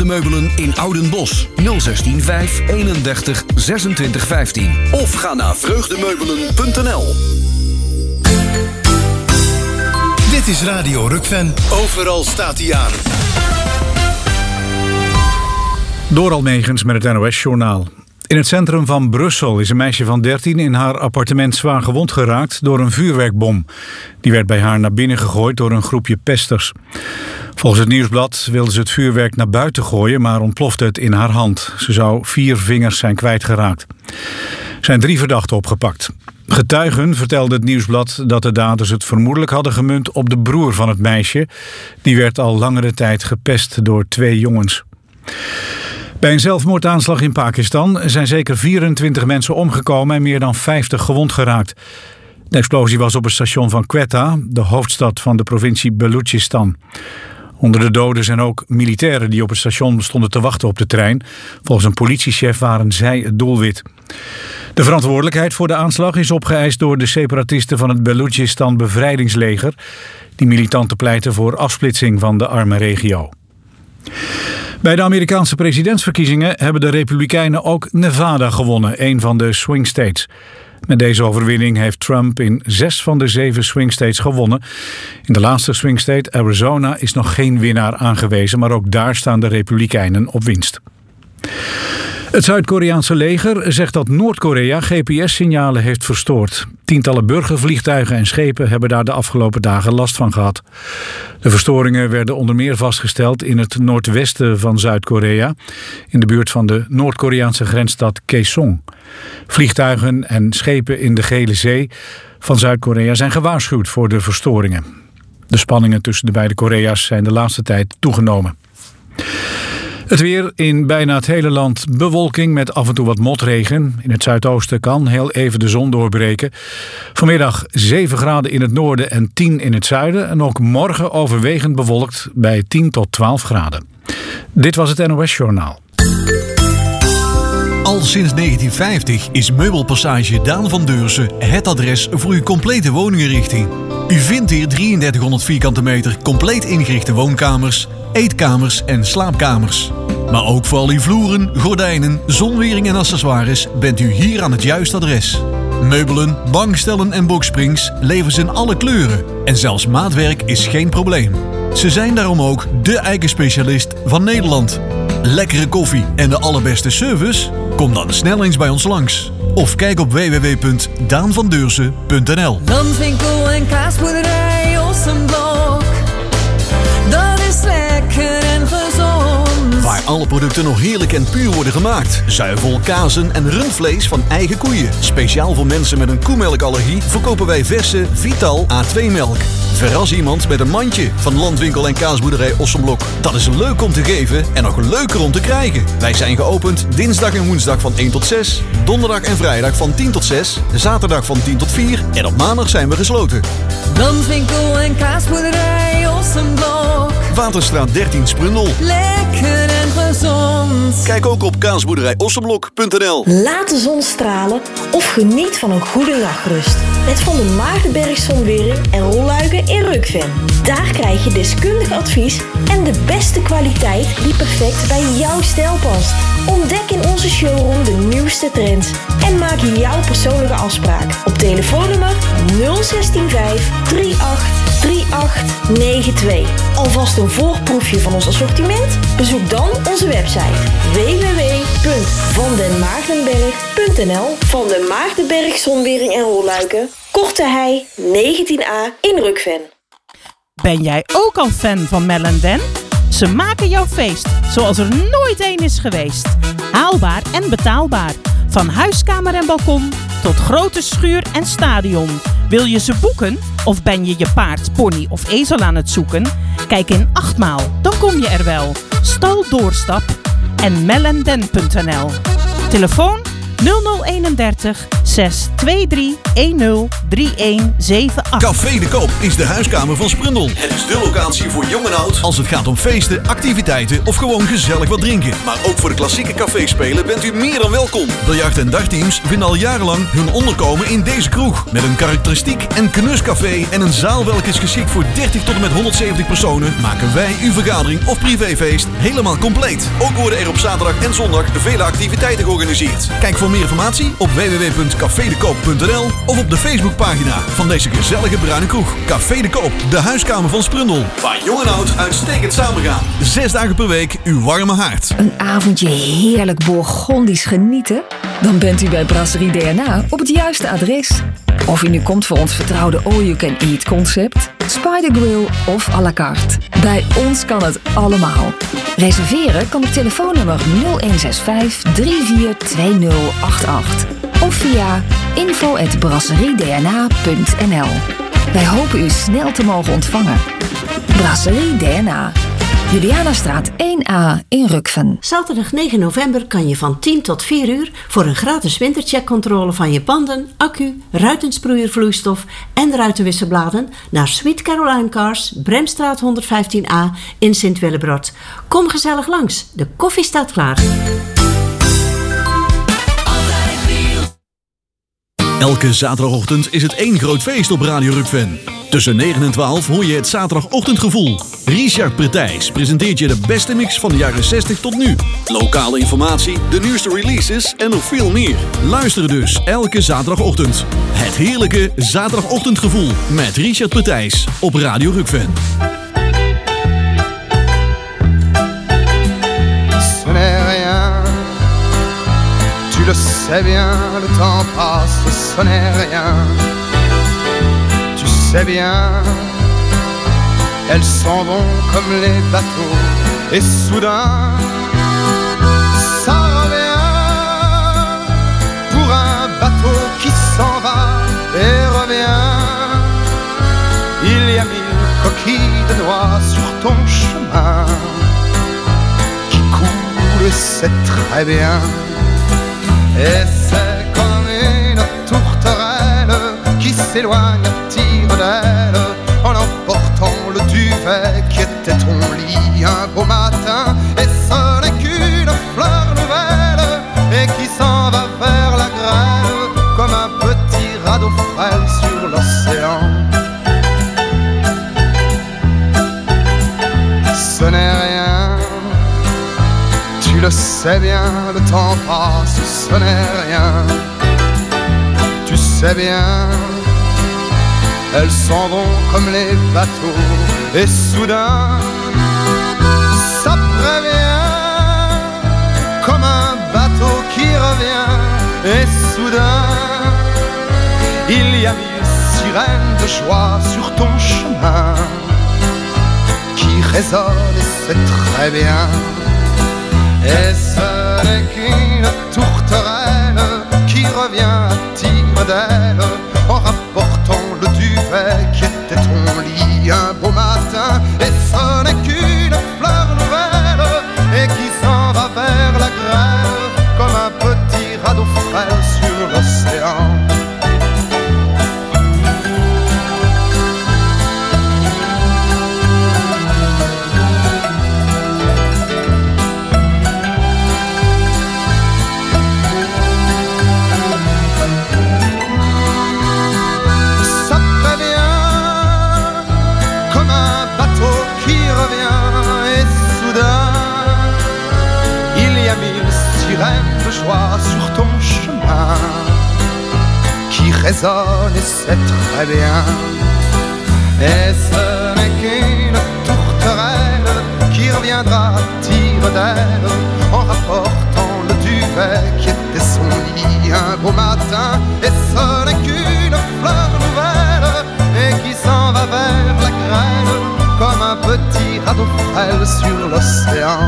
Vreugdemeubelen in Oudenbosch. 016 5 31 26 15. Of ga naar vreugdemeubelen.nl. Dit is Radio Rukven. Overal staat hij aan. Doral Megens met het NOS-journaal. In het centrum van Brussel is een meisje van 13 in haar appartement zwaar gewond geraakt door een vuurwerkbom. Die werd bij haar naar binnen gegooid door een groepje pesters. Volgens het Nieuwsblad wilde ze het vuurwerk naar buiten gooien, maar ontplofte het in haar hand. Ze zou 4 vingers zijn kwijtgeraakt. Er zijn 3 verdachten opgepakt. Getuigen vertelden het Nieuwsblad dat de daders het vermoedelijk hadden gemunt op de broer van het meisje. Die werd al langere tijd gepest door 2 jongens. Bij een zelfmoordaanslag in Pakistan zijn zeker 24 mensen omgekomen en meer dan 50 gewond geraakt. De explosie was op het station van Quetta, de hoofdstad van de provincie Balochistan. Onder de doden zijn ook militairen die op het station stonden te wachten op de trein. Volgens een politiechef waren zij het doelwit. De verantwoordelijkheid voor de aanslag is opgeëist door de separatisten van het Balochistan Bevrijdingsleger. Die militanten pleiten voor afsplitsing van de arme regio. Bij de Amerikaanse presidentsverkiezingen hebben de Republikeinen ook Nevada gewonnen, een van de swing states. Met deze overwinning heeft Trump in 6 van de 7 swing states gewonnen. In de laatste swing state, Arizona, is nog geen winnaar aangewezen, maar ook daar staan de Republikeinen op winst. Het Zuid-Koreaanse leger zegt dat Noord-Korea GPS-signalen heeft verstoord. Tientallen burgervliegtuigen en schepen hebben daar de afgelopen dagen last van gehad. De verstoringen werden onder meer vastgesteld in het noordwesten van Zuid-Korea, in de buurt van de Noord-Koreaanse grensstad Kaesong. Vliegtuigen en schepen in de Gele Zee van Zuid-Korea zijn gewaarschuwd voor de verstoringen. De spanningen tussen de beide Korea's zijn de laatste tijd toegenomen. Het weer: in bijna het hele land bewolking met af en toe wat motregen. In het zuidoosten kan heel even de zon doorbreken. Vanmiddag 7 graden in het noorden en 10 in het zuiden. En ook morgen overwegend bewolkt bij 10 tot 12 graden. Dit was het NOS-journaal. Al sinds 1950 is Meubelpassage Daan van Deursen het adres voor uw complete woninginrichting. U vindt hier 3300 vierkante meter compleet ingerichte woonkamers, eetkamers en slaapkamers. Maar ook voor al uw vloeren, gordijnen, zonwering en accessoires bent u hier aan het juiste adres. Meubelen, bankstellen en boxsprings leveren ze in alle kleuren. En zelfs maatwerk is geen probleem. Ze zijn daarom ook de eikenspecialist van Nederland. Lekkere koffie en de allerbeste service? Kom dan snel eens bij ons langs. Of kijk op www.daanvandeursen.nl. Landwinkel en kaasboerderij Ossenblok. Dat is lekker en gezond. Waar alle producten nog heerlijk en puur worden gemaakt. Zuivel, kazen en rundvlees van eigen koeien. Speciaal voor mensen met een koemelkallergie verkopen wij verse Vital A2-melk. Verras iemand met een mandje van Landwinkel en kaasboerderij Ossenblok. Dat is leuk om te geven en nog leuker om te krijgen. Wij zijn geopend dinsdag en woensdag van 1 tot 6. Donderdag en vrijdag van 10 tot 6. Zaterdag van 10 tot 4. En op maandag zijn we gesloten. Landwinkel en kaasboerderij Ossenblok. Waterstraat 13 Sprundel. Lekker en gezond. Kijk ook op kaasboerderijossenblok.nl. Laat de zon stralen of geniet van een goede nachtrust. Met Van der Maartenberg Zonwering en rolluiken in Rukven. Daar krijg je deskundig advies en de beste kwaliteit die perfect bij jouw stijl past. Ontdek in onze showroom de nieuwste trends en maak jouw persoonlijke afspraak op telefoonnummer 0165 38 3892. Alvast een voorproefje van ons assortiment? Bezoek dan onze website www.vandenmaartenberg.nl. Van den Maartenberg Zonwering en rolluiken, Korte Hei 19A in Rukven. Ben jij ook al fan van Mel & Den? Ze maken jouw feest zoals er nooit één is geweest. Haalbaar en betaalbaar. Van huiskamer en balkon tot grote schuur en stadion. Wil je ze boeken? Of ben je je paard, pony of ezel aan het zoeken? Kijk in 8 maal, dan kom je er wel. Stal Doorstap en melanden.nl. Telefoon 0031 623 103178. Café de Koop is de huiskamer van Sprundel. Het is de locatie voor jong en oud als het gaat om feesten, activiteiten of gewoon gezellig wat drinken. Maar ook voor de klassieke caféspelen bent u meer dan welkom. Biljart- en dagteams vinden al jarenlang hun onderkomen in deze kroeg. Met een karakteristiek en knuscafé en een zaal welke is geschikt voor 30 tot en met 170 personen, maken wij uw vergadering of privéfeest helemaal compleet. Ook worden er op zaterdag en zondag vele activiteiten georganiseerd. Kijk voor meer informatie op www.cafedekoop.nl of op de Facebookpagina van deze gezellige bruine kroeg. Café de Koop, de huiskamer van Sprundel. Waar jong en oud uitstekend samengaan. 6 dagen per week uw warme haard. Een avondje heerlijk Bourgondisch genieten? Dan bent u bij Brasserie DNA op het juiste adres. Of u nu komt voor ons vertrouwde all-you-can-eat concept, Spider Grill of à la carte. Bij ons kan het allemaal. Reserveren kan op telefoonnummer 0165 342088 of via info@brasseriedna.nl. Wij hopen u snel te mogen ontvangen. Brasserie DNA. Julianastraat 1A in Rukven. Zaterdag 9 november kan je van 10 tot 4 uur voor een gratis wintercheckcontrole van je banden, accu, ruitensproeiervloeistof en ruitenwisselbladen naar Sweet Caroline Cars, Bremstraat 115A in Sint-Willebrod. Kom gezellig langs, de koffie staat klaar. Elke zaterdagochtend is het één groot feest op Radio Rukven. Tussen 9 en 12 hoor je het zaterdagochtendgevoel. Richard Pretijs presenteert je de beste mix van de jaren 60 tot nu. Lokale informatie, de nieuwste releases en nog veel meer. Luister dus elke zaterdagochtend. Het heerlijke zaterdagochtendgevoel met Richard Pretijs op Radio Rukven. Ce n'est rien, tu le sais bien, le temps passe, ce n'est rien. Tu sais bien, elles s'en vont comme les bateaux, et soudain, ça revient pour un bateau qui s'en va et revient. Il y a 1000 coquilles de noix sur ton chemin qui coulent, c'est très bien. Et c'est comme une tourterelle qui s'éloigne à tire d'aile en emportant le duvet qui était ton lit un beau matin. Et ce n'est qu'une fleur nouvelle et qui s'en va vers la grève comme un petit radeau frêle sur l'océan. Ce n'est rien, tu le sais bien, le temps passe, ce n'est rien. Tu sais bien, elles s'en vont comme les bateaux, et soudain, ça prévient, comme un bateau qui revient, et soudain, il y a 1000 sirènes de joie sur ton chemin, qui résonnent, et c'est très bien. Et ce n'est qu'une tourterelle qui revient à tire d'aile en rapportant le duvet qui était ton lit un beau matin. Et ce n'est qu'une fleur nouvelle et qui s'en va vers la grève comme un petit radeau frêle sur l'océan. De joie sur ton chemin qui résonne et c'est très bien. Et ce n'est qu'une tourterelle qui reviendra à tire d'aile en rapportant le duvet qui était son lit un beau matin. Et ce n'est qu'une fleur nouvelle et qui s'en va vers la grêle comme un petit radeau frêle sur l'océan.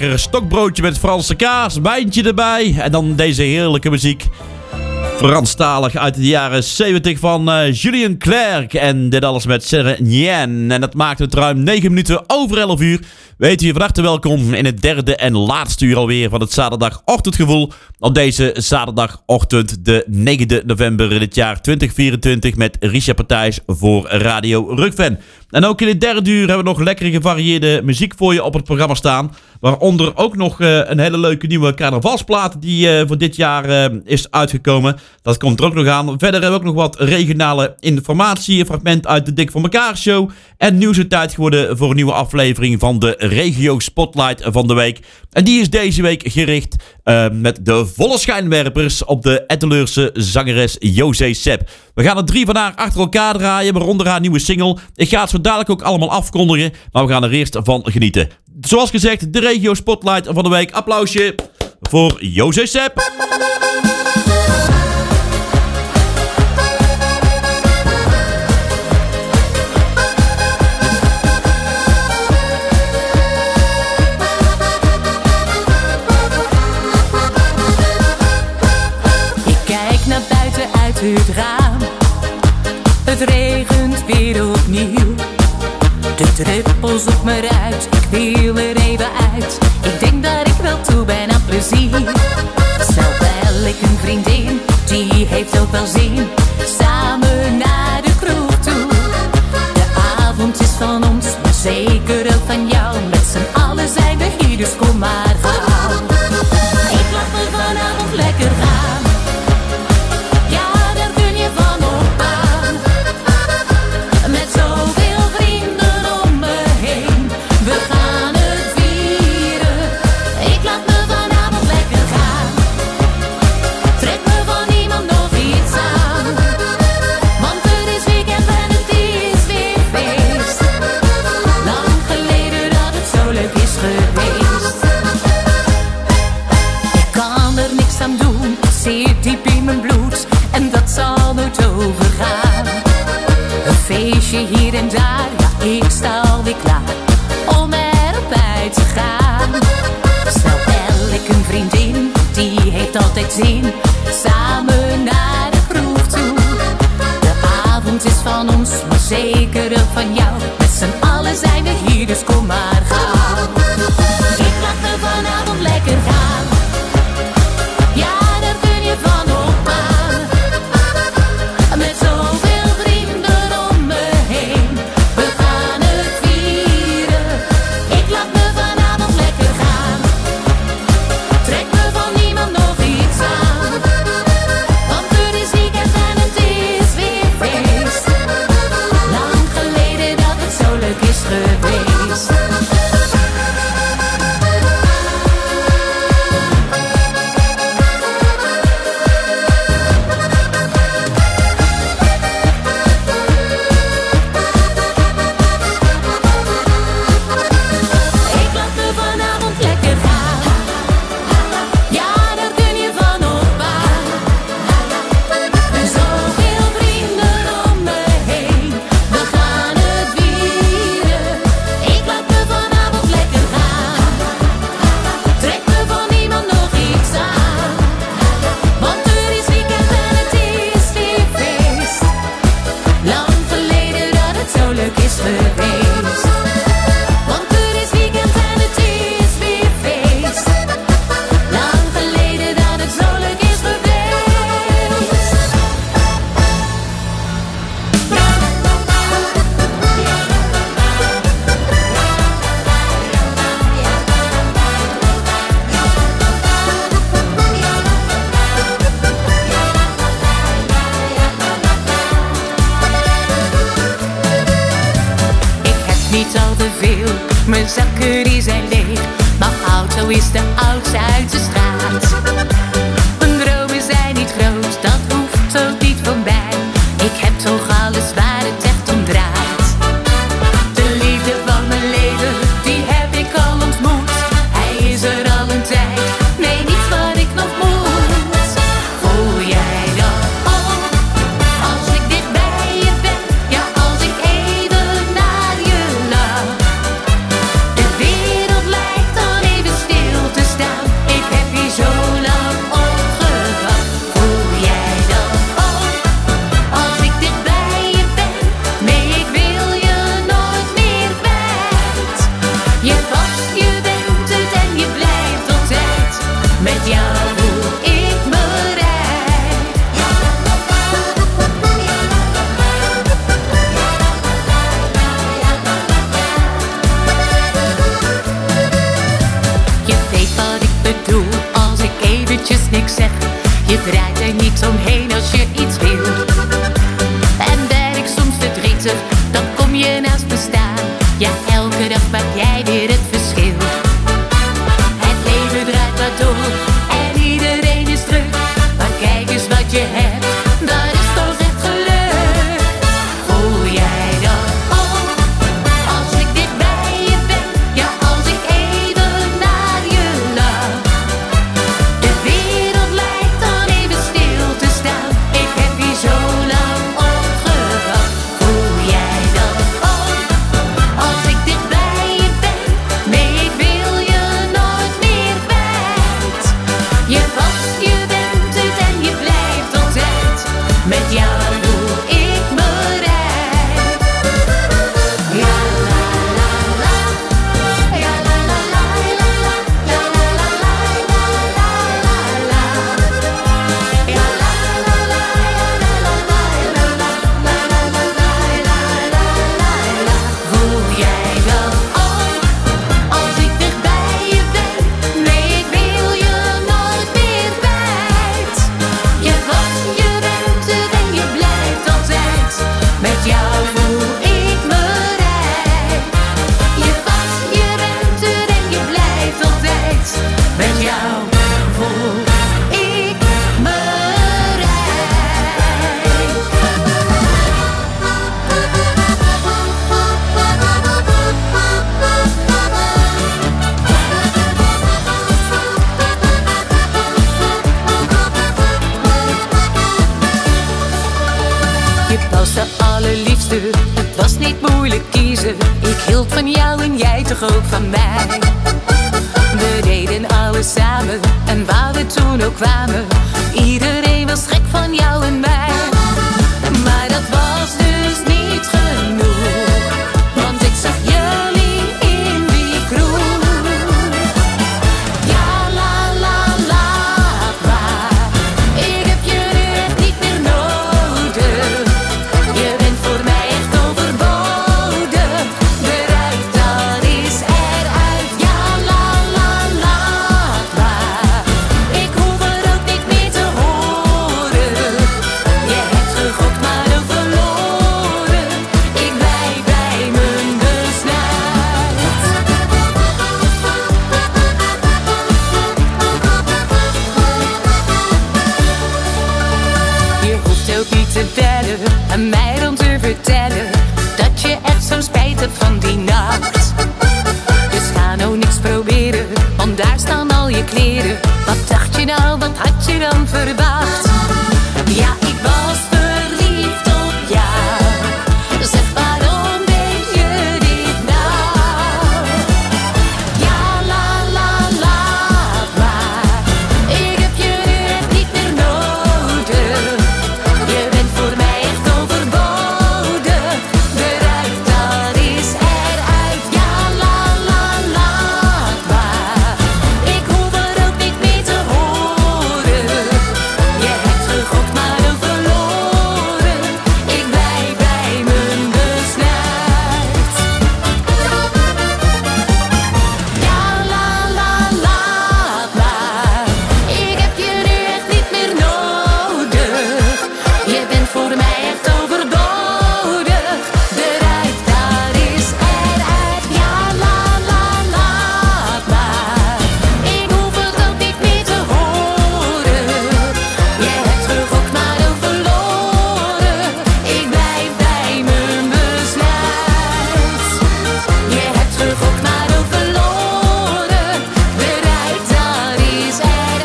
lekker stokbroodje met Franse kaas, wijntje erbij. En dan deze heerlijke muziek. Franstalig uit de jaren 70 van Julien Clerc. En dit alles met Serenienne. En dat maakt het ruim 9 minuten over 11 uur. Weet u van harte welkom in het derde en laatste uur alweer van het zaterdagochtendgevoel. Op deze zaterdagochtend, de 9e november in het jaar 2024 met Richard Partijs voor Radio Rukven. En ook in het derde uur hebben we nog lekkere gevarieerde muziek voor je op het programma staan. Waaronder ook nog een hele leuke nieuwe carnavalsplaat die voor dit jaar is uitgekomen. Dat komt er ook nog aan. Verder hebben we ook nog wat regionale informatie. Een fragment uit de Dik voor Mekaar show. En nieuws is tijd geworden voor een nieuwe aflevering van de Regio Spotlight van de week. En die is deze week gericht met de volle schijnwerpers op de Etteleurse zangeres José Sepp. We gaan er 3 van haar achter elkaar draaien, waaronder haar nieuwe single. Ik ga het zo dadelijk ook allemaal afkondigen, maar we gaan er eerst van genieten. Zoals gezegd, de Regio Spotlight van de week. Applausje voor José Sepp. Het raam, het regent weer opnieuw. De druppels op me ruit, ik wil er even uit. Ik denk dat ik wel toe ben aan plezier. Snel bel ik een vriendin, die heeft ook wel zin. Samen naar de kroeg toe. De avond is van ons, maar zeker ook van jou. Met z'n allen zijn we hier, dus kom maar gauw. Ik laat me vanavond lekker gaan. Zit diep in mijn bloed en dat zal nooit overgaan. Een feestje hier en daar, ja ik sta alweer klaar om erop uit te gaan. Snel bel ik een vriendin, die heeft altijd zin. Samen naar de kroeg toe. De avond is van ons, maar zeker ook van jou. Met z'n allen zijn we hier, dus kom maar gauw. Ik laat me vanavond lekker gaan. Van op aan, met zoveel vrienden om me heen. We gaan het vieren. Ik laat me vanavond lekker gaan. Trek me van niemand nog iets aan. Want er is weekend en het is weer feest. Lang geleden dat het zo leuk is geweest. Mijn zakken die zijn leeg, mijn auto is de oudste uit de straat. Mijn dromen zijn niet groot, dat hoeft ook niet van mij. Ik heb toch alles waar het echt om draait. De liefde van mijn leven, die heb ik al ontmoet. Hij is er al een tijd, nee niet wat ik nog moet. Voel jij dat ook, als ik dicht bij je ben, ja als ik even naar je lach. De wereld lijkt dan even stil. ik eventjes niks zeg. Je draait er niet omheen als je iets wil. En ben ik soms verdrietig, dan kom je naast me staan. Ja, elke dag maak jij weer het verschil. Het leven draait maar door en iedereen is druk. Maar kijk eens wat je hebt, dat is toch echt geluk. Voel jij dat ook, als ik dicht bij je ben? Ja, als ik even naar je lach. De wereld lijkt dan even stil te staan. Ik heb hier zo lang op gewacht. Voel jij dat ook, als ik dicht bij je ben? Nee, ik wil je nooit meer kwijt. Je was, je bent het en je blijft altijd. Met jou voel ik me rijk. Ja la la la, ja la la la la la, ja la la la la la la la. Ja la la la, ja la la la la la, la la la la la la. Voel jij dat ook, als ik dicht bij je ben? Nee, ik wil je nooit meer kwijt. Je was, je bent het en je blijft altijd. Met jou voel ik me rijk. Je was, je bent het en je blijft altijd. Met jou voel ik me Je was de allerliefste, het was niet moeilijk kiezen. Ik hield van jou en jij toch ook van mij. We deden alles samen en waar we toen ook kwamen. Iedereen was gek van jou en mij. Maar dat was dus niet genoeg, want ik zag jullie in die kroeg. Ja la la laat maar, ik heb je nu echt niet meer nodig. Je bent voor mij echt overbodig. Eruit, dat is eruit. Ja la la laat maar, ik hoef er ook niet meer te horen. Je hebt gegokt maar ook verloren. Ik blijf bij mijn besluit. Je hoeft ook niet te bellen en mij dan te vertellen dat je echt zo'n spijt hebt van die nacht. Dus ga nou niks proberen, want daar staan al je kleren. Wat dacht je nou, wat had je dan verwacht? Ja, ik was verliefd op jou. Zeg, waarom deed je dit nou? Ja la la laat maar, ik heb je nu echt niet meer nodig. Je bent voor mij echt overbodig. Eruit, dat is eruit. Ja la la laat maar, ik hoef er ook niet meer te horen. Je hebt gegokt maar ook verloren. Ik blijf bij mijn besluit. Ja la la laat maar, ik heb je nu echt niet meer nodig. Je bent voor mij echt overbodig. Eruit, dat is eruit. Ja la la laat maar, ik hoef het ook niet meer te horen. Je hebt gegokt maar ook verloren. Ik blijf bij mijn besluit. Je hebt gegokt maar ook verloren. Eruit, dat is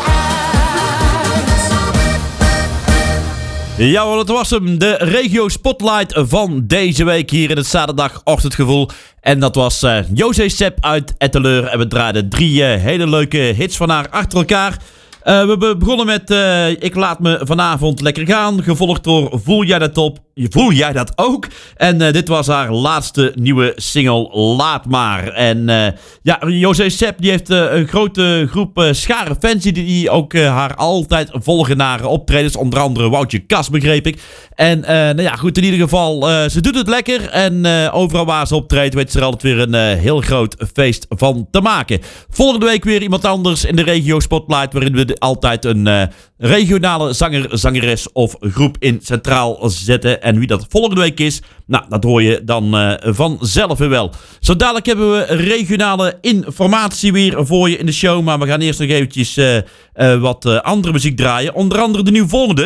eruit. Ja, dat was hem. De regio spotlight van deze week hier in het zaterdagochtendgevoel. En dat was José Sepp uit Etteleur. En we draaiden 3 hele leuke hits van haar achter elkaar. We begonnen met Ik laat me vanavond lekker gaan. Gevolgd door Voel jij dat op? Voel jij dat ook? En dit was haar laatste nieuwe single Laat maar. En José Sepp die heeft een grote groep schare fans die ook haar altijd volgen naar optredens. Onder andere Woutje Kas, begreep ik. En goed, in ieder geval, ze doet het lekker. En overal waar ze optreedt weet ze er altijd weer een heel groot feest van te maken. Volgende week weer iemand anders in de regio Spotlight, waarin we altijd een regionale zanger, zangeres of groep in centraal zetten. En wie dat volgende week is, nou, dat hoor je dan vanzelf weer wel. Zo dadelijk hebben we regionale informatie weer voor je in de show. Maar we gaan eerst nog eventjes wat andere muziek draaien. Onder andere de nieuwvolgende.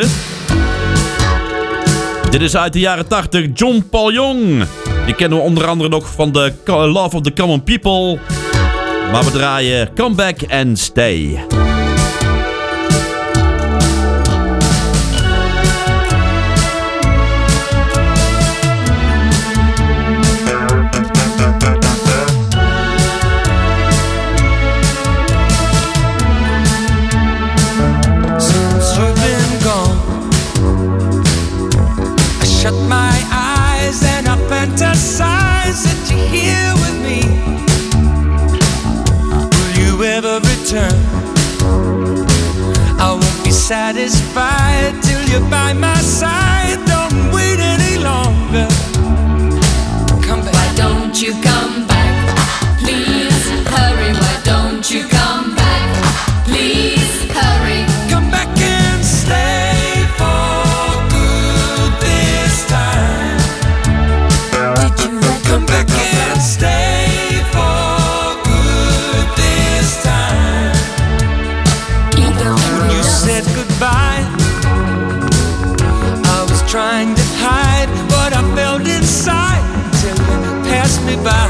Dit is uit de jaren 80, John Paul Young. Die kennen we onder andere nog van de Love of the Common People. Maar we draaien Come Back and Stay. I won't be satisfied till you're by my side. Don't wait any longer. Come back. Why don't you come back? Please hurry. Why don't you come back? Please hurry. Come back and stay for good this time. Did you come back and stay? Trying to hide what I felt inside till you passed me by.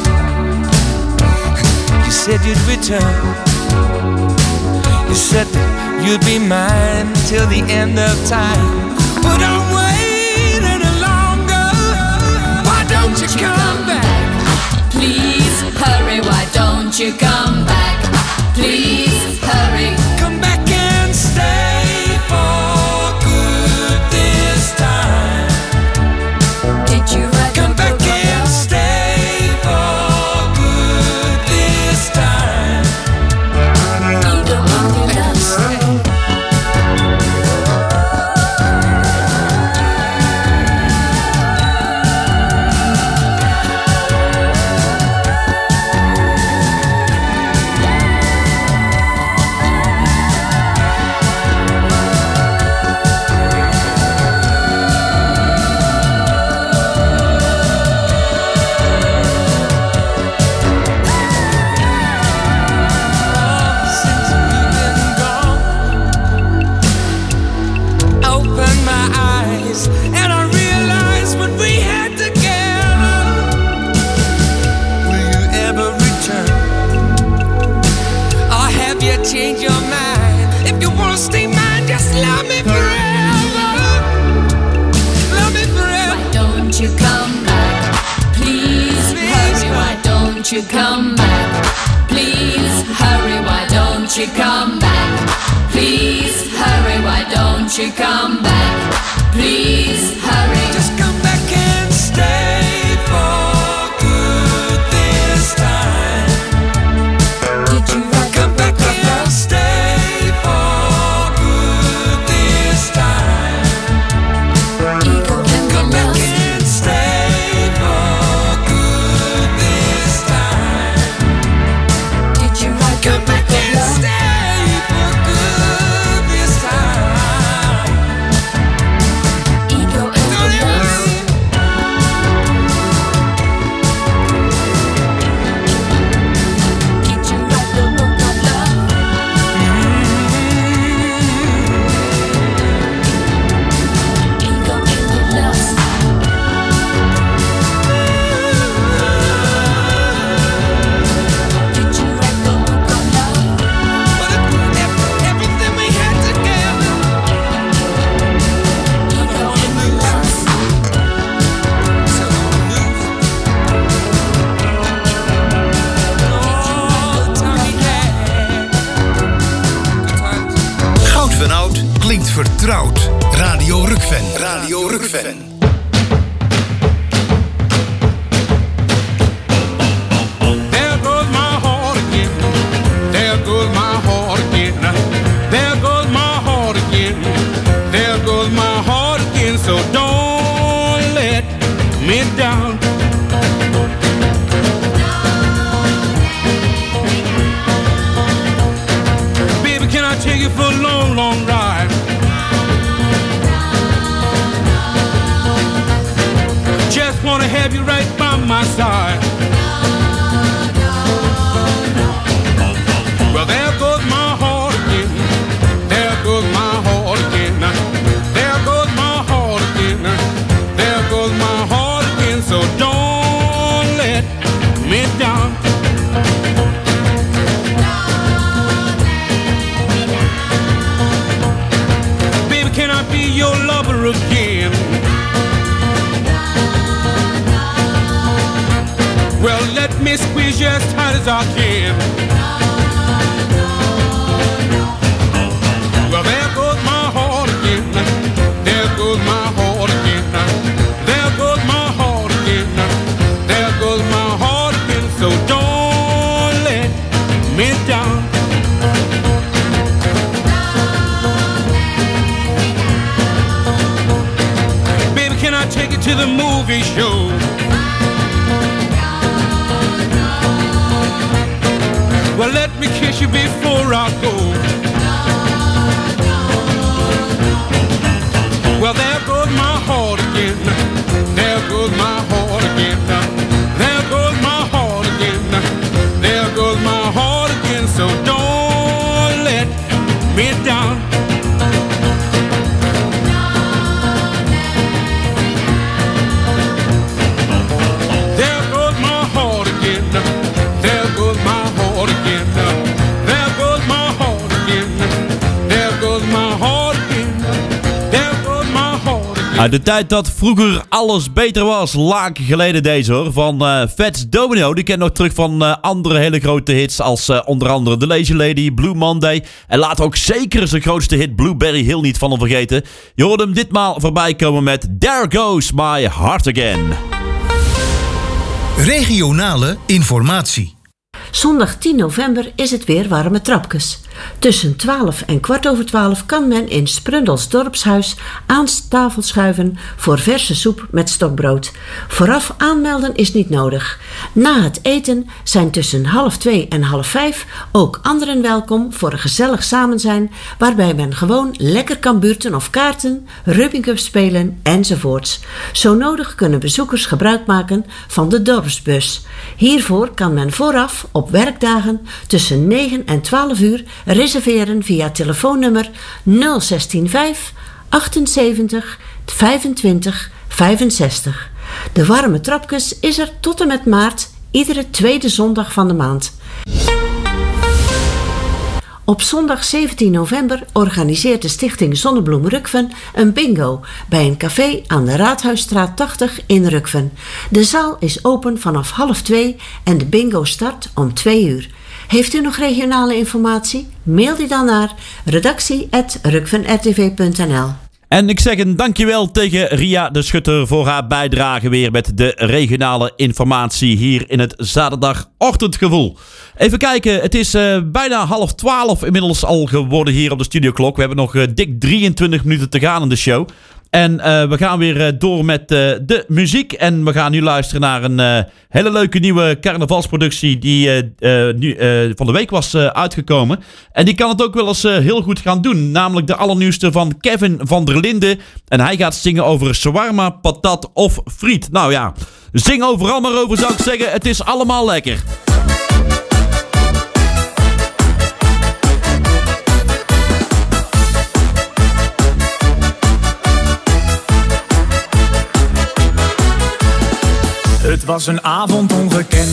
You said you'd return. You said that you'd be mine till the end of time. But I'm waiting any longer. Why don't you come back? Please hurry. Why don't you come back? Please hurry. Come back and stay for come back and stay for good this time. Change your mind. If you wanna stay mine, just love me forever. Love me forever. Why don't you come back? Please hurry. Why don't you come back? Please hurry. Why don't you come back? Please hurry. Why don't you come back? Please hurry. Just come back and stay for good this time. Did you come back? Stay for good this time. Come back and stay for good this time. Did you come back and stay for good this time? vanouds klinkt vertrouwd. Radio Rukven. Radio Rukven. So don't let me down. Baby, can I take you for a long, long ride? Just wanna have you right by my side. Well, there goes my heart again. There goes my heart again. There goes my heart again. There goes my heart again. So don't let me down. Baby, can I be your lover again? Well, let me squeeze you as tight as I can. Well, there goes my heart again. There goes my heart again. There goes my heart again. There goes my heart again. So don't let me down. Baby, can I take you to the movie show? Well, let me kiss you before I go. Well, there goes my heart again. There goes my heart again. There goes my heart again. There goes my heart again. So don't let me down. There goes my heart again. There goes my heart again. There goes my heart again. There goes my heart again. There goes my heart again. Uit de tijd dat vroeger alles beter was. Lang geleden deze hoor. Van Fats Domino. Die kent nog terug van andere hele grote hits. Als onder andere The Lazy Lady, Blue Monday. En laat ook zeker zijn grootste hit Blueberry Hill niet van hem vergeten. Je hoort hem ditmaal voorbij komen met There Goes My Heart Again. Regionale informatie. Zondag 10 november is het weer warme trapjes. Tussen 12 en 11:15 kan men in Sprundels dorpshuis aan tafel schuiven voor verse soep met stokbrood. Vooraf aanmelden is niet nodig. Na het eten zijn tussen 2:30 en 4:30 ook anderen welkom voor een gezellig samenzijn, waarbij men gewoon lekker kan buurten of kaarten, Rubik's Cube spelen enzovoorts. Zo nodig kunnen bezoekers gebruik maken van de dorpsbus. Hiervoor kan men vooraf op werkdagen tussen 9 en 12 uur reserveren via telefoonnummer 0165 78 25 65. De warme trapjes is er tot en met maart, iedere tweede zondag van de maand. Op zondag 17 november organiseert de stichting Zonnebloem Rukven een bingo bij een café aan de Raadhuisstraat 80 in Rukven. De zaal is open vanaf 1:30 en de bingo start om 2 uur. Heeft u nog regionale informatie? Mail die dan naar redactie@rukvenrtv.nl. En ik zeg een dankjewel tegen Ria de Schutter voor haar bijdrage weer met de regionale informatie hier in het zaterdagochtendgevoel. Even kijken, het is bijna 11:30 inmiddels al geworden hier op de studioklok. We hebben nog dik 23 minuten te gaan in de show. En we gaan weer door met de muziek. En we gaan nu luisteren naar een hele leuke nieuwe carnavalsproductie die nu van de week was uitgekomen. En die kan het ook wel eens heel goed gaan doen. Namelijk de allernieuwste van Kevin van der Linden. En hij gaat zingen over shawarma, patat of friet. Nou ja, zing overal maar over zou ik zeggen. Het is allemaal lekker. Het was een avond ongekend,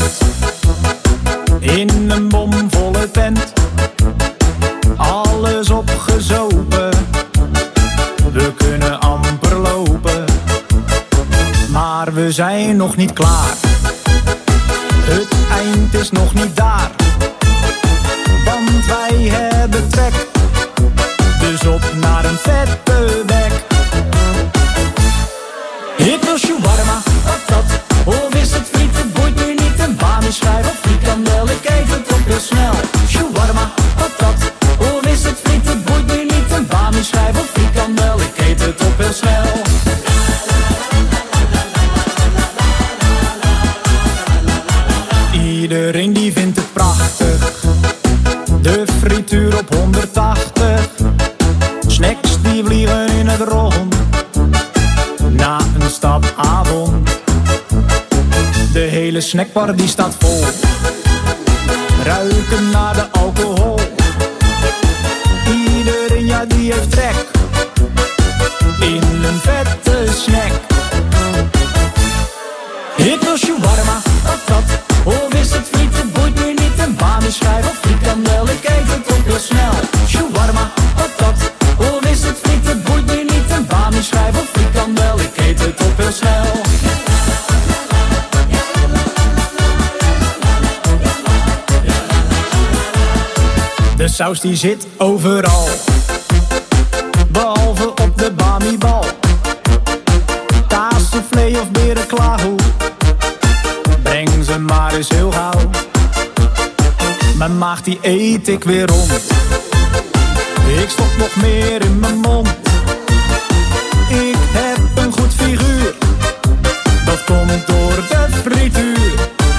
in een bomvolle tent, alles opgezopen, we kunnen amper lopen, maar we zijn nog niet klaar, het eind is nog niet daar, want wij hebben trek, dus op een vette bek. Ik wil shawarma, patat, of is het friet, het boeit nu niet. Een bami-schijf of frikandel, ik eet het op heel snel. Shawarma, patat, of is het friet, het boeit nu niet. Een bami-schijf of frikandel, ik eet het op heel snel. Iedereen die vindt het prachtig, de frituur op 180. Snacks die vliegen in het rond, na een stapavond. De hele snackbar die staat vol, ruiken naar de alcohol. Iedereen ja die heeft trek in een vette snack. Ik wil shawarma, patat, of is het friet, het boeit nu niet. Een bami-schijf of frikandel, ik eet het op heel snel. Shawarma, patat, of is het friet, het boeit nu niet. Een bami-schijf of frikandel, ik eet het op heel snel. De saus die zit overal, behalve op de bami-bal. Kaas, soufflé of berenklaarhoek, breng ze maar eens heel gauw. Mijn maag die eet ik weer rond, ik stop nog meer in mijn mond. Ik heb een goed figuur, dat komt door de frituur.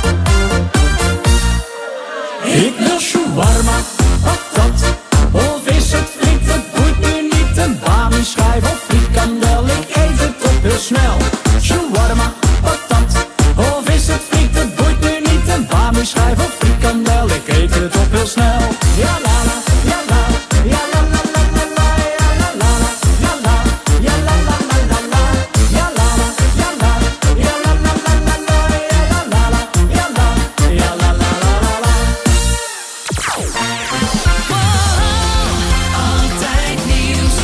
Ik wil shawarma, patat, of is het friet, het boeit nu niet. Een bami-schijf of frikandel, ik eet het op heel snel. Shawarma, patat, of is het friet, het boeit nu niet. Een bami-schijf of frikandel, ik eet het op heel snel. Ja la la, ja la, ja la la la la la, ja la la la, ja la, ja la la la la la, ja la la, ja la, ja la la la la la, ja la la la, ja la, ja la la la la la. Altijd nieuws,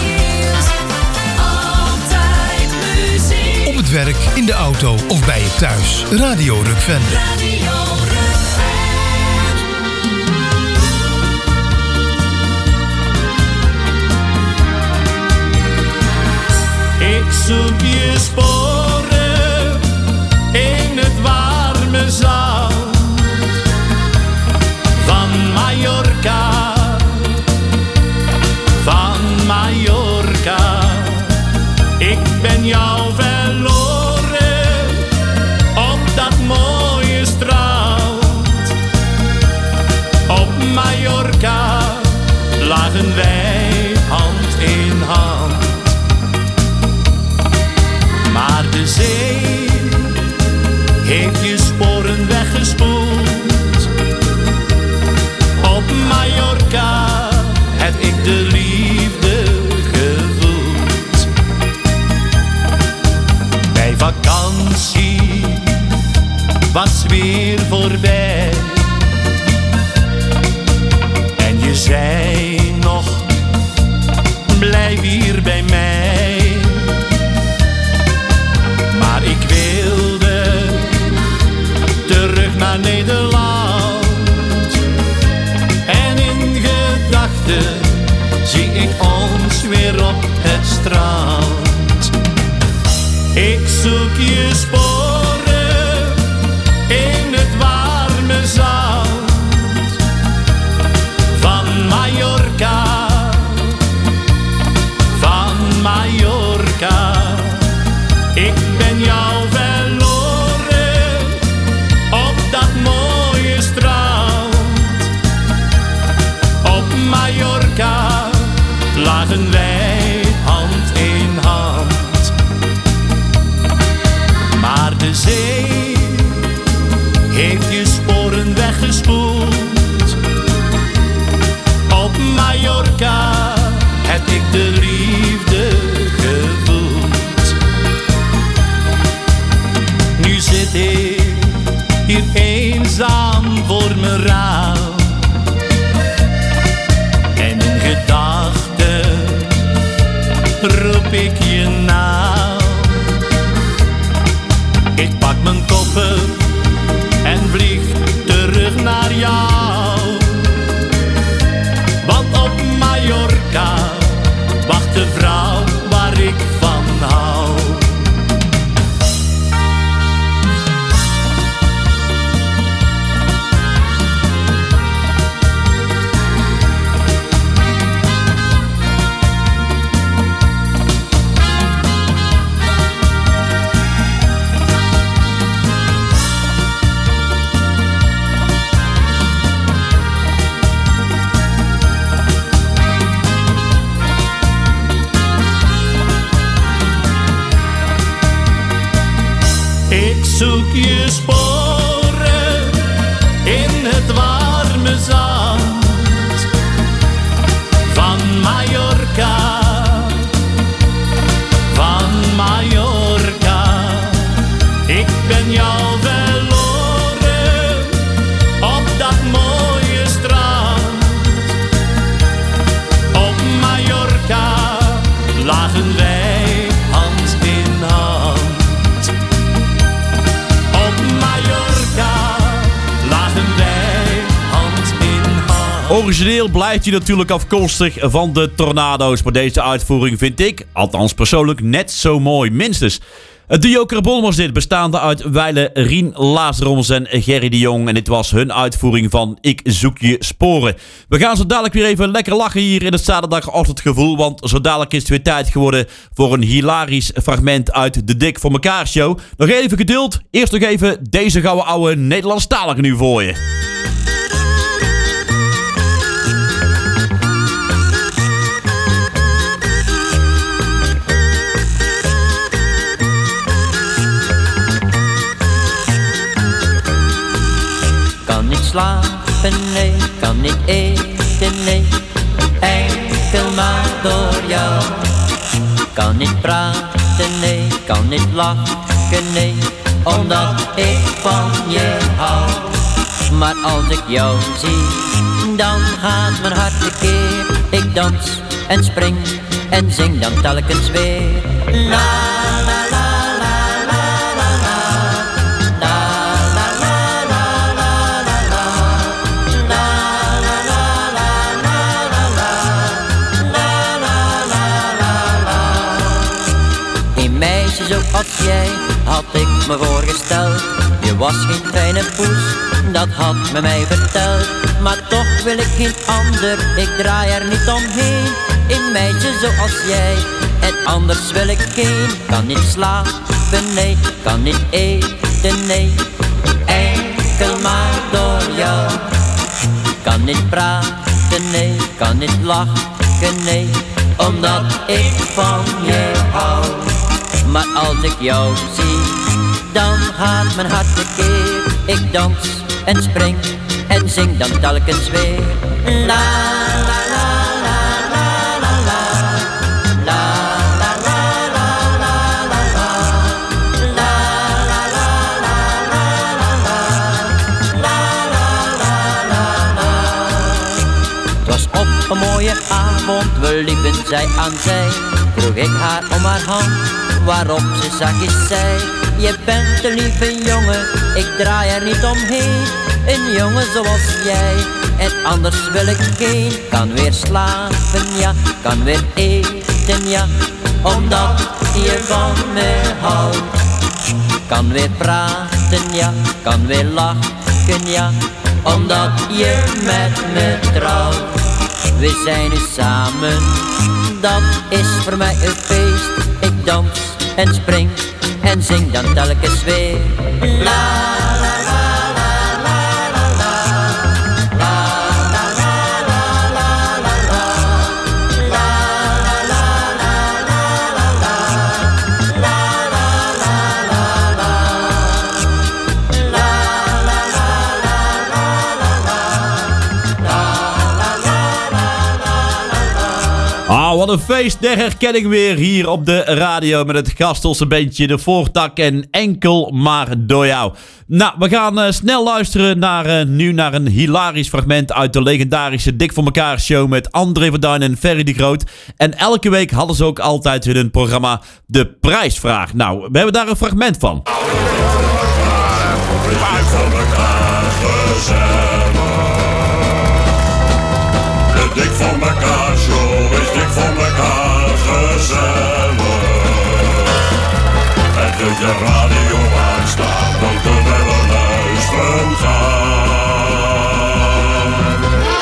altijd muziek. Op het werk, in de auto of bij je thuis. Radio Rukven. Ik zoek je sporen in het warme zand van Mallorca, van Mallorca. Ik ben jou verloren op dat mooie strand. Op Mallorca lagen wij hand in hand. Maar de zee heeft je sporen weggespoeld. Op Mallorca heb ik de liefde gevoeld. Mijn vakantie was weer voorbij. En je zei nog, blijf hier bij mij. Maar ik wilde terug naar Nederland. En in gedachten zie ik ons weer op het strand. Ik zoek je sporen in het warme zand van Mallorca, van Mallorca. Ik ben jou verloren op dat mooie strand. Op Mallorca lagen wij hand in hand. Maar de zee heeft je sporen weggespoeld. Op Mallorca heb ik de liefde gevoeld. Nu zit ik hier eenzaam voor mijn raam. En in gedachten roep ik je naam. Ik pak mijn koffer en vlieg terug naar jou. Want op Mallorca wacht de vrouw waar ik van hou. Ik zoek je sporen in het warme zand van Mallorca, van Mallorca. Ik ben jou verloren op dat mooie strand. Op Mallorca lagen wij hand in hand. Origineel blijft hij natuurlijk afkomstig van de Tornado's. Maar deze uitvoering vind ik, althans persoonlijk, net zo mooi. Minstens. Het duo Carbon was dit, bestaande uit Weile Rien Lazarons en Gerry de Jong. En dit was hun uitvoering van Ik zoek je sporen. We gaan zo dadelijk weer even lekker lachen hier in het zaterdagochtendgevoel. Want zo dadelijk is het weer tijd geworden voor een hilarisch fragment uit de Dik voor mekaar show. Nog even geduld. Eerst nog even deze gouden ouwe Nederlandstalige nu voor je. Kan niet slapen, nee, kan niet eten, nee, enkel maar door jou. Kan niet praten, nee, kan niet lachen, nee, omdat ik van je hou. Maar als ik jou zie, dan gaat mijn hart tekeer. Ik dans en spring en zing dan telkens weer. La la la. Zoals jij had ik me voorgesteld. Je was geen fijne poes, dat had men mij verteld. Maar toch wil ik geen ander, ik draai er niet omheen. Een meisje zoals jij, en anders wil ik geen. Kan niet slapen, nee, kan niet eten, nee, enkel maar door jou. Kan niet praten, nee, kan niet lachen, nee, omdat ik van je hou. Maar als ik jou zie, dan gaat mijn hart tekeer. Ik dans en spring en zing dan telkens weer. La la la la la la la. La la la la la la la. La la la la la la la. La la la la la. Het was op een mooie avond, we liepen zij aan zij. Vroeg ik haar om haar hand, waarop ze zachtjes zei: je bent een lieve jongen, ik draai er niet omheen. Een jongen zoals jij, en anders wil ik geen. Kan weer slapen, ja, kan weer eten, ja, omdat je van me houdt. Kan weer praten, ja, kan weer lachen, ja, omdat je met me trouwt. We zijn nu samen, dat is voor mij een feest. Ik dans en spring en zing dan telkens weer. La la la la la la la. La la la la la la la. La la la la la la la. La la la la la. La la la la la la. La la la la la. Ah, wat een feest, de herkenning weer hier op de radio met het Gastelse bandje De Voortak en Enkel maar door jou. Nou, we gaan snel luisteren nu naar een hilarisch fragment uit de legendarische Dik voor mekaar show met André van Duin en Ferry de Groot. En elke week hadden ze ook altijd in hun programma De Prijsvraag. Nou, we hebben daar een fragment van. Dik voor mekaar show is dik voor mekaar je radio aanstaat, dan kunnen we luisteren gaan.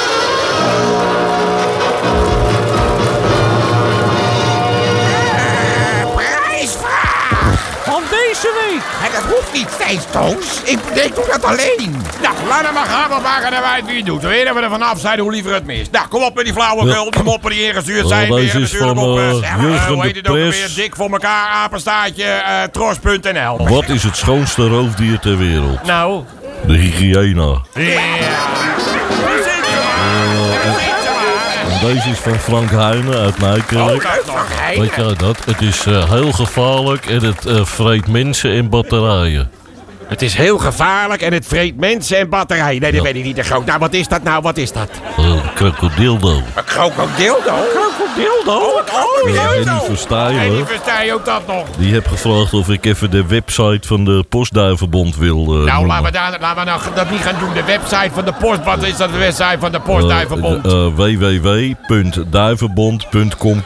Prijsvraag! Van deze week! En dat hoeft niet, Thijs Toons. Ik doe dat alleen. Nou, laat hem maar gaan, we maken en wij wie het doet. Wanneer we er vanaf zijn, hoe liever het mis. Nou, kom op met die flauwekul, die moppen die ingestuurd zijn. Deze is van hoe heet de het ook alweer? Pres. Dik voor elkaar, apenstaartje, tros.nl. Wat is het schoonste roofdier ter wereld? Nou? De hygiëna. Deze is van Frank Heijnen uit Nijkerk. Weet jij dat? Het is heel gevaarlijk en het vreet mensen en batterijen. Het is heel gevaarlijk en het vreet mensen en batterijen. Nee, dat weet ik niet te groot. Nou, wat is dat nou? Wat is dat? Een krokodildo. Een krokodildo? Krokodildo? Ja, die versta je, En die hoor. versta je ook dat nog. Die heb gevraagd of ik even de website van de Postduivenbond wil Nou, noemen. laten we nou dat niet gaan doen. De website van de post. Wat is dat de website van de Postduivenbond? www.duivenbond.com.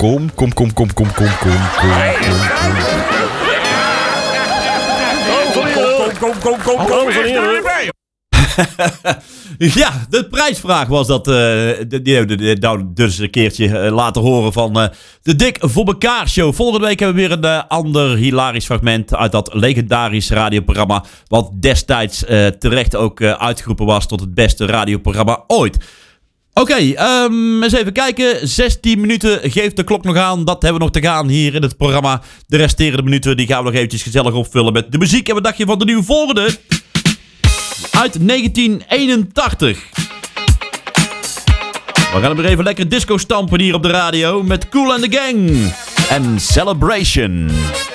Ja, de prijsvraag was dat. Dus een keertje laten horen van de Dik voor elkaar show. Volgende week hebben we weer een ander hilarisch fragment uit dat legendarisch radioprogramma. Wat destijds terecht ook uitgeroepen was tot het beste radioprogramma ooit. Oké, eens even kijken. 16 minuten geeft de klok nog aan. Dat hebben we nog te gaan hier in het programma. De resterende minuten die gaan we nog eventjes gezellig opvullen met de muziek. En wat dacht je van de nieuwe volgende? Uit 1981. We gaan er weer even lekker disco stampen hier op de radio met Kool and the Gang en Celebration.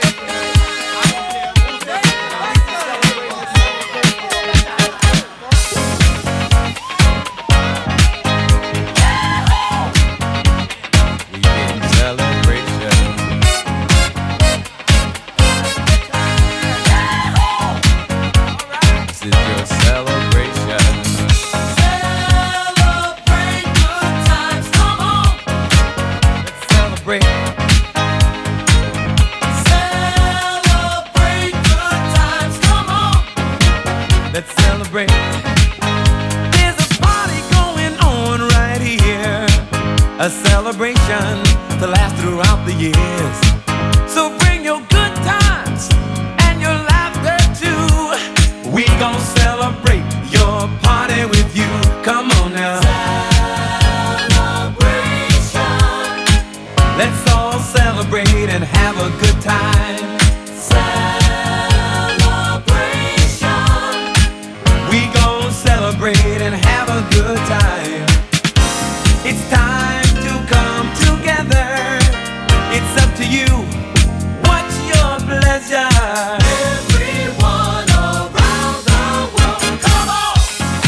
A celebration to last throughout the years. So bring your good times and your laughter too. We gon' celebrate your party with you. Come on now. Celebration. Let's all celebrate and have a good time. Celebration. We gon' celebrate and have a good time. It's time. It's up to you. What's your pleasure? Everyone around the world, come on!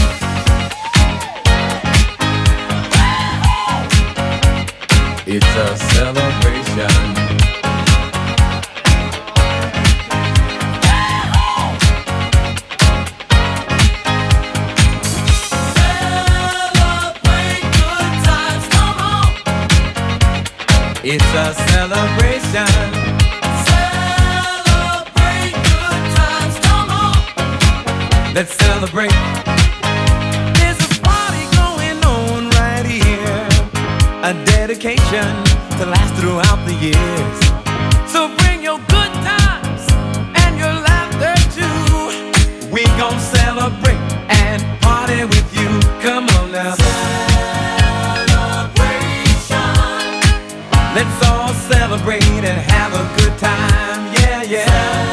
It's a celebration. It's a celebration. Celebrate good times, come on. Let's celebrate. There's a party going on right here. A dedication to last throughout the years. So bring your good times and your laughter too. We gon' celebrate and party with you. Come on now. Let's all celebrate and have a good time, yeah, yeah.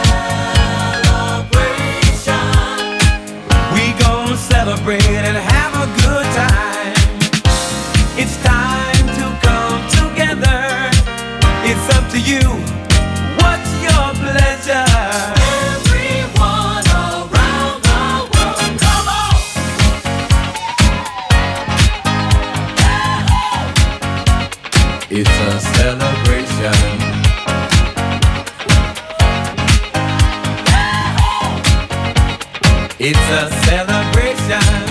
Celebration. We gon' celebrate and have a good time. It's time to come together. It's up to you. What's your pleasure? Everyone around the world, come on. It's a celebration. It's a celebration.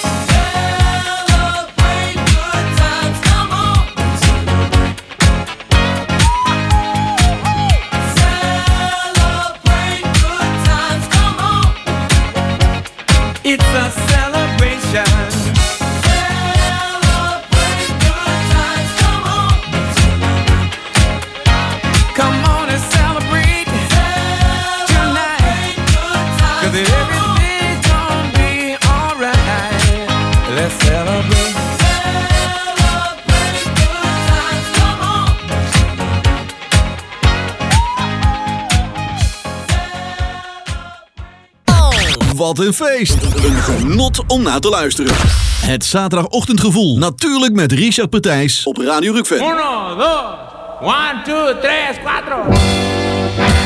Celebrate good times, come on. Celebrate. Wat een feest. Een genot om naar te luisteren. Het zaterdagochtendgevoel. Natuurlijk met Richard Partijs op Radio Rookfan. 1, 2, 1, 2, 3, 4.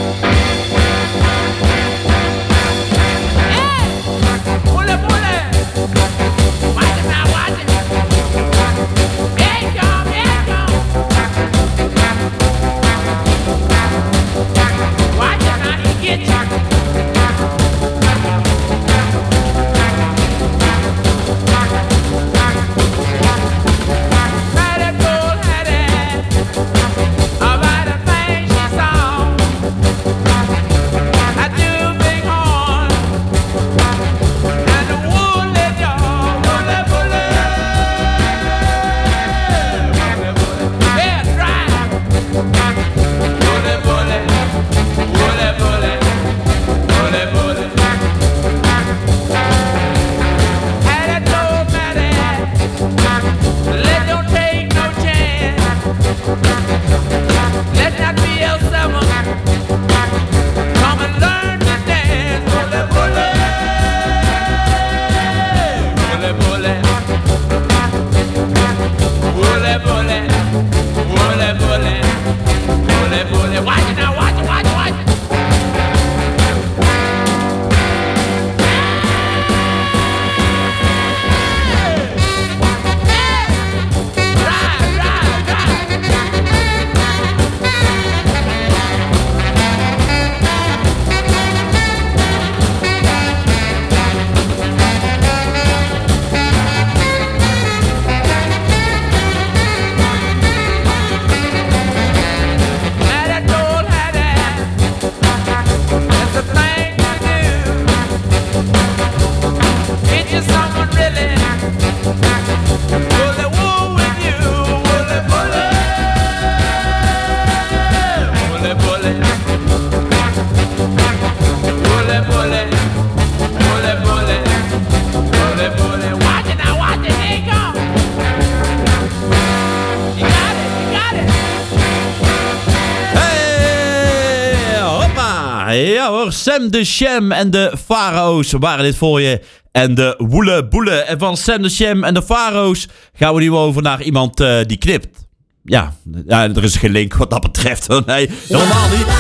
Ja hoor, Sam de Sham en de Farao's waren dit voor je. En de Woele Boele. En van Sam de Sham en de Farao's gaan we nu over naar iemand die knipt. Ja, er is geen link wat dat betreft. Nee, helemaal niet.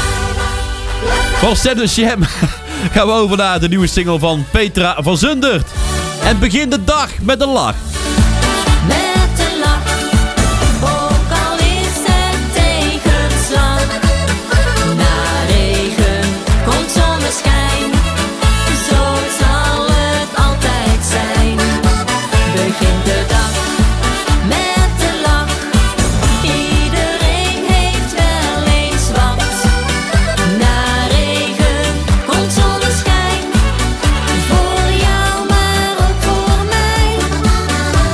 Van Sam de Sham gaan we over naar de nieuwe single van Petra van Zundert. En begin de dag met een lach. Voor jou, maar ook voor mij.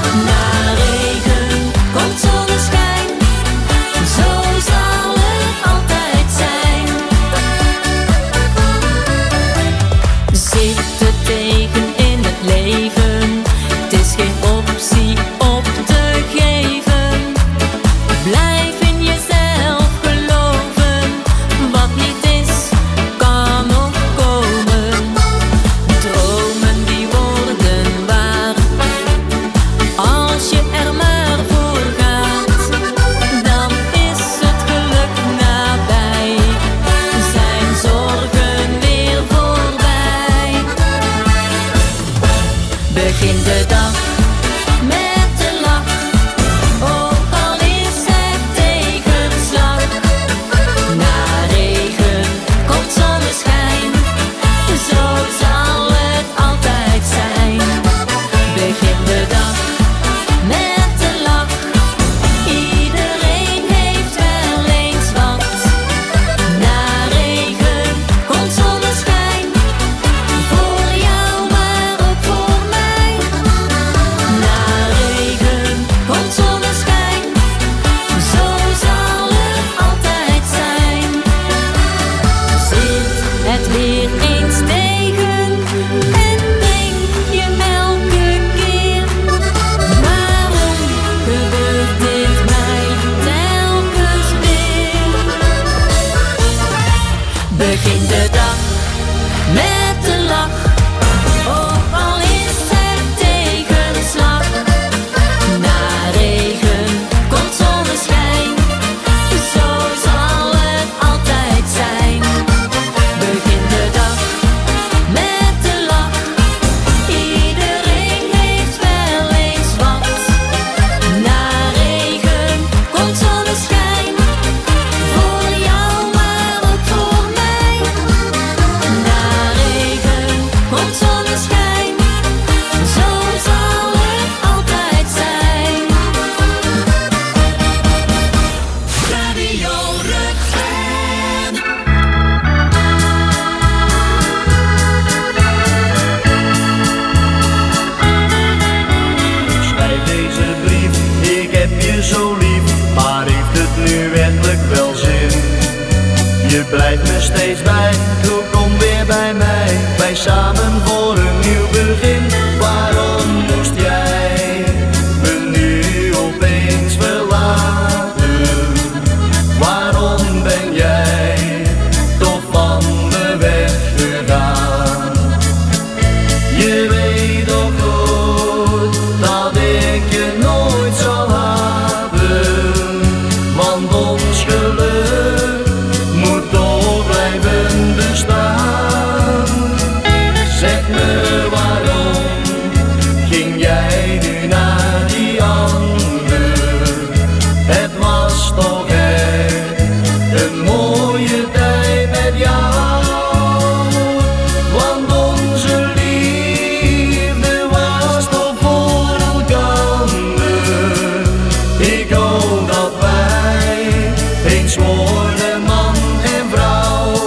nu werkelijk wel zin. Je blijft me steeds bij, toe kom weer bij mij. Wij samen voor een nieuw begin. Waarom moest jij me nu opeens verlaten? Waarom ben jij toch van me weggegaan? Je weet toch goed dat ik je nooit zal hebben, want ons geluk moet door blijven bestaan. Zeg me waarom ging jij nu naar die ander? Het was toch echt een mooie tijd met jou, want onze liefde was toch voor elkander. Ik hoop dat wij eens worden man en vrouw.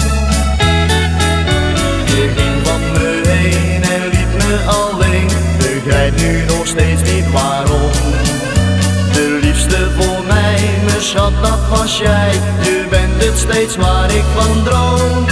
Je ging van me heen en liet me alleen, begrijp nu nog steeds niet waarom. De liefste voor mij, mijn schat, dat was jij. Je bent het steeds waar ik van droom.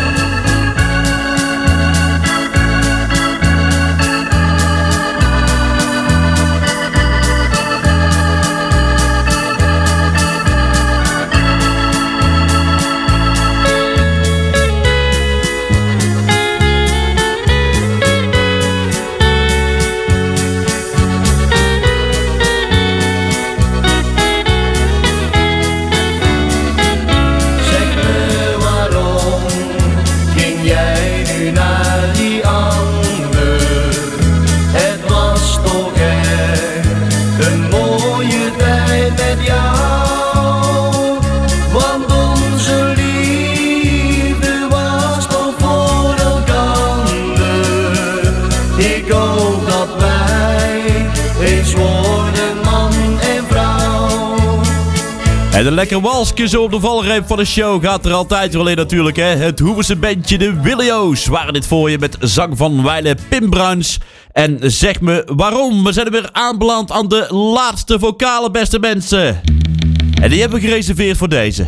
En een lekker walsje zo op de valreep van de show gaat er altijd wel in natuurlijk, hè. Het Hoevense bandje de Willio's waren dit voor je met zang van wijle Pim Bruins. En zeg me waarom, we zijn er weer aanbeland aan de laatste vocale, beste mensen. En die hebben we gereserveerd voor deze.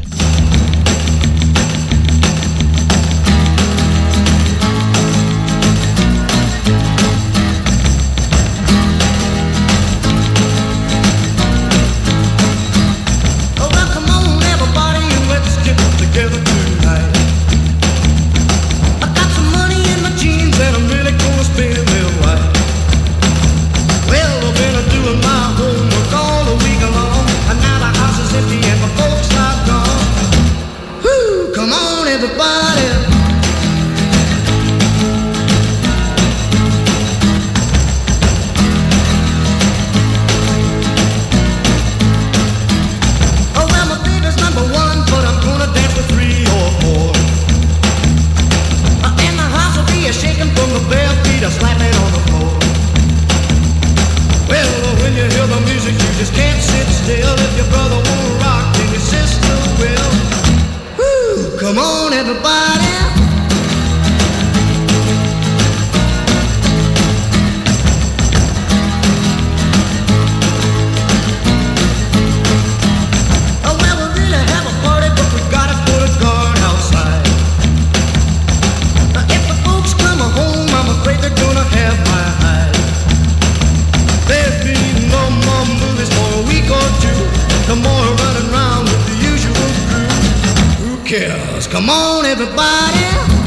Come on, everybody.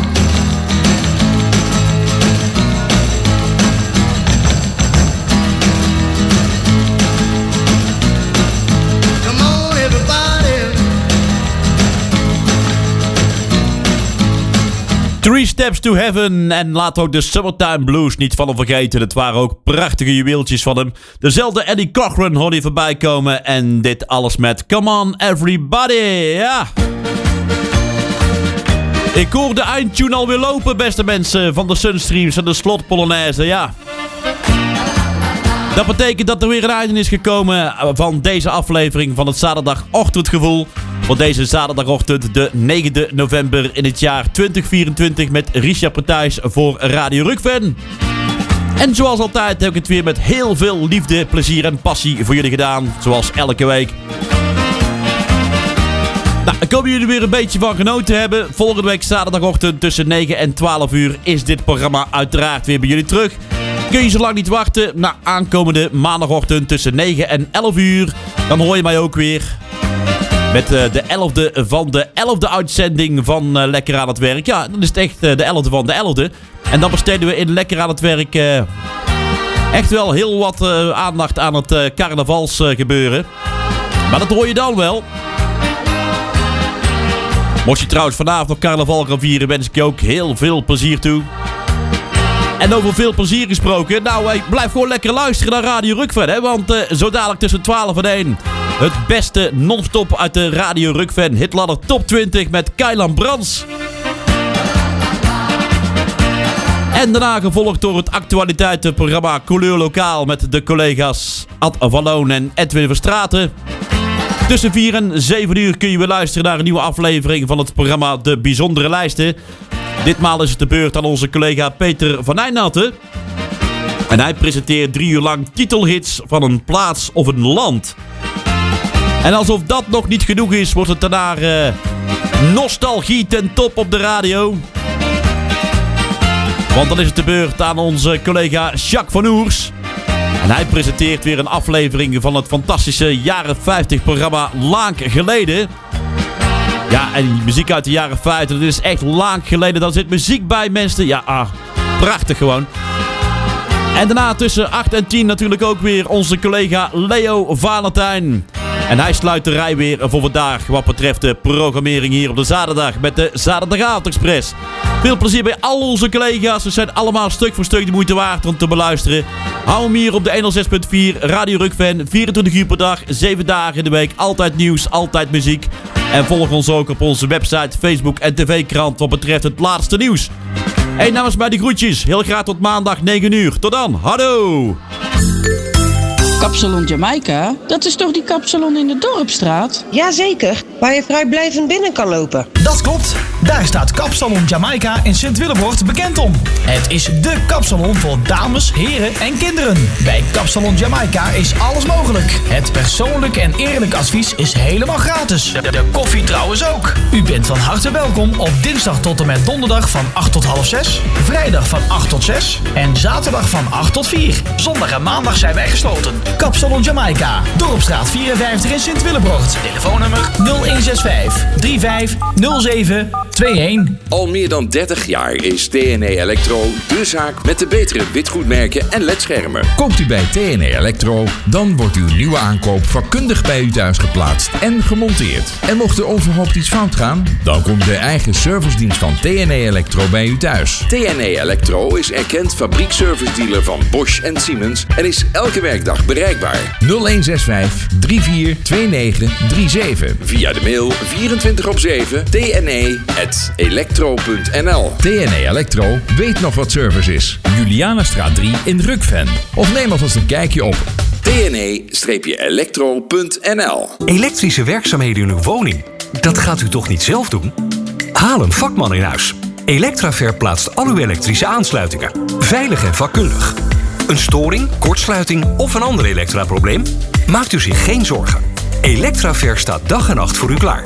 Come on, everybody. 3 Steps to Heaven. En laat ook de Summertime Blues niet van hem vergeten. Het waren ook prachtige juweeltjes van hem. Dezelfde Eddie Cochran hoorde je voorbij komen. En dit alles met Come on, everybody. Ja. Ik hoor de eindtune alweer lopen, beste mensen, van de Sunstreams en de Slot Polonaise, ja. Dat betekent dat er weer een einde is gekomen van deze aflevering van het Zaterdagochtendgevoel. Voor deze zaterdagochtend, de 9e november in het jaar 2024 met Richard Partijs voor Radio Rukven. En zoals altijd heb ik het weer met heel veel liefde, plezier en passie voor jullie gedaan, zoals elke week. ik hoop jullie weer een beetje van genoten hebben. Volgende week zaterdagochtend tussen 9 en 12 uur is dit programma uiteraard weer bij jullie terug. Kun je zo lang niet wachten naar aankomende maandagochtend tussen 9 en 11 uur. Dan hoor je mij ook weer met de 11e van de 11e uitzending van Lekker aan het Werk. Ja, dan is het echt de 11e van de 11e. En dan besteden we in Lekker aan het Werk echt wel heel wat aandacht aan het carnavalsgebeuren. Maar dat hoor je dan wel. Mocht je trouwens vanavond nog carnaval gaan vieren, wens ik je ook heel veel plezier toe. En over veel plezier gesproken, nou, blijf gewoon lekker luisteren naar Radio Rukven, hè, want zo dadelijk tussen 12 en 1... het beste non-stop uit de Radio Rukven Hitladder Top 20 met Kailan Brans. En daarna gevolgd door het actualiteitenprogramma Couleur Lokaal met de collega's Ad van Loon en Edwin Verstraeten. Tussen 4 en 7 uur kun je weer luisteren naar een nieuwe aflevering van het programma De Bijzondere Lijsten. Ditmaal is het de beurt aan onze collega Peter van Eijnatten. En hij presenteert 3 uur lang titelhits van een plaats of een land. En alsof dat nog niet genoeg is, wordt het daarna nostalgie ten top op de radio. Want dan is het de beurt aan onze collega Jacques van Oers. En hij presenteert weer een aflevering van het fantastische jaren 50 programma Lang Geleden. Ja, en muziek uit de jaren 50, dat is echt lang geleden. Daar zit muziek bij, mensen. Ja, prachtig gewoon. En daarna tussen 8 en 10 natuurlijk ook weer onze collega Leo Valentijn. En hij sluit de rij weer voor vandaag wat betreft de programmering hier op de zaterdag met de Zaterdagavond Express. Veel plezier bij al onze collega's. Ze zijn allemaal stuk voor stuk de moeite waard om te beluisteren. Hou hem hier op de 106.4 Radio Rukven. 24 uur per dag, 7 dagen in de week. Altijd nieuws, altijd muziek. En volg ons ook op onze website, Facebook en tv-krant wat betreft het laatste nieuws. Hey, namens mij de groetjes. Heel graag tot maandag 9 uur. Tot dan. Hallo. Kapsalon Jamaica? Dat is toch die kapsalon in de Dorpstraat? Jazeker, waar je vrijblijvend binnen kan lopen. Dat klopt. Daar staat Kapsalon Jamaica in Sint-Willebroort bekend om. Het is dé kapsalon voor dames, heren en kinderen. Bij Kapsalon Jamaica is alles mogelijk. Het persoonlijk en eerlijk advies is helemaal gratis. De koffie trouwens ook. U bent van harte welkom op dinsdag tot en met donderdag van 8 tot half 6. Vrijdag van 8 tot 6. En zaterdag van 8 tot 4. Zondag en maandag zijn wij gesloten. Kapsalon Jamaica, Dorpstraat 54 in Sint-Willebroort. Telefoonnummer 0165 3507 21. Al meer dan 30 jaar is TNE Electro de zaak met de betere witgoedmerken en ledschermen. Koopt u bij TNE Electro, dan wordt uw nieuwe aankoop vakkundig bij u thuis geplaatst en gemonteerd. En mocht er onverhoopt iets fout gaan, dan komt de eigen servicedienst van TNE Electro bij u thuis. TNE Electro is erkend fabriekservice-dealer van Bosch en Siemens en is elke werkdag bereikbaar. 0165 342937. Via de mail 24/7 tne@electro.nl. TNE Electro weet nog wat service is. Julianastraat 3 in Rukven. Of neem alvast een kijkje op tne-electro.nl. Elektrische werkzaamheden in uw woning? Dat gaat u toch niet zelf doen? Haal een vakman in huis. Electraver plaatst al uw elektrische aansluitingen. Veilig en vakkundig. Een storing, kortsluiting of een ander elektraprobleem? Maakt u zich geen zorgen. Electraver staat dag en nacht voor u klaar.